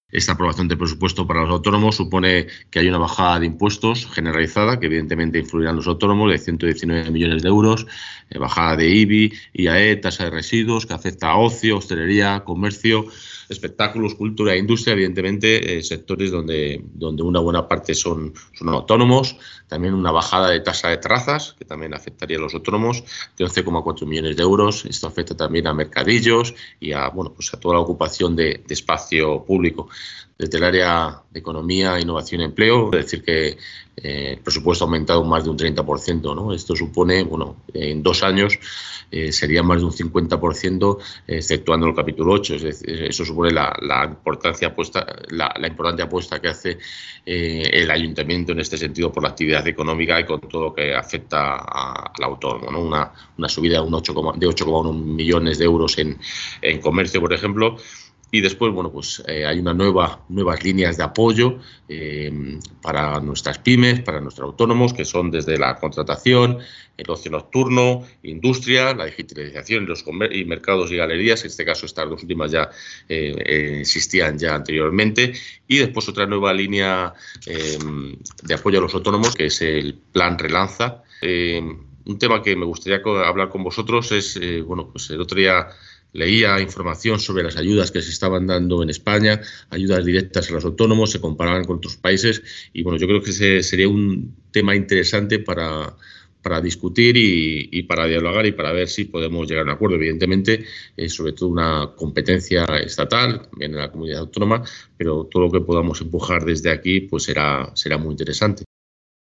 Esta aprobación de presupuesto para los autónomos supone que hay una bajada de impuestos generalizada, que evidentemente influirá en los autónomos, de 119 millones de euros, bajada de IBI, IAE, tasa de residuos, que afecta a ocio, hostelería, comercio, espectáculos, cultura e industria, evidentemente sectores donde una buena parte son autónomos. También una bajada de tasa de terrazas, que también afectaría a los autónomos, de 11,4 millones de euros. Esto afecta también a mercadillos y a, bueno, pues a toda la ocupación de espacio público. Desde el área de economía, innovación y empleo, es decir que el presupuesto ha aumentado más de un 30%, ¿no? Esto supone, bueno, en 2 años sería más de un 50%, exceptuando el capítulo 8. Es decir, eso supone la importante apuesta que hace el ayuntamiento en este sentido por la actividad económica y con todo lo que afecta al autónomo, ¿no? Una subida de 8,1 millones de euros en comercio, por ejemplo. Y después, bueno, pues hay nuevas líneas de apoyo para nuestras pymes, para nuestros autónomos, que son desde la contratación, el ocio nocturno, industria, la digitalización y mercados y galerías. En este caso, estas dos últimas ya existían ya anteriormente. Y después otra nueva línea de apoyo a los autónomos, que es el Plan Relanza. Un tema que me gustaría hablar con vosotros es, bueno, pues el otro día leía información sobre las ayudas que se estaban dando en España, ayudas directas a los autónomos, se comparaban con otros países y, bueno, yo creo que ese sería un tema interesante para discutir y para dialogar y para ver si podemos llegar a un acuerdo. Evidentemente, sobre todo una competencia estatal, también en la comunidad autónoma, pero todo lo que podamos empujar desde aquí pues será muy interesante.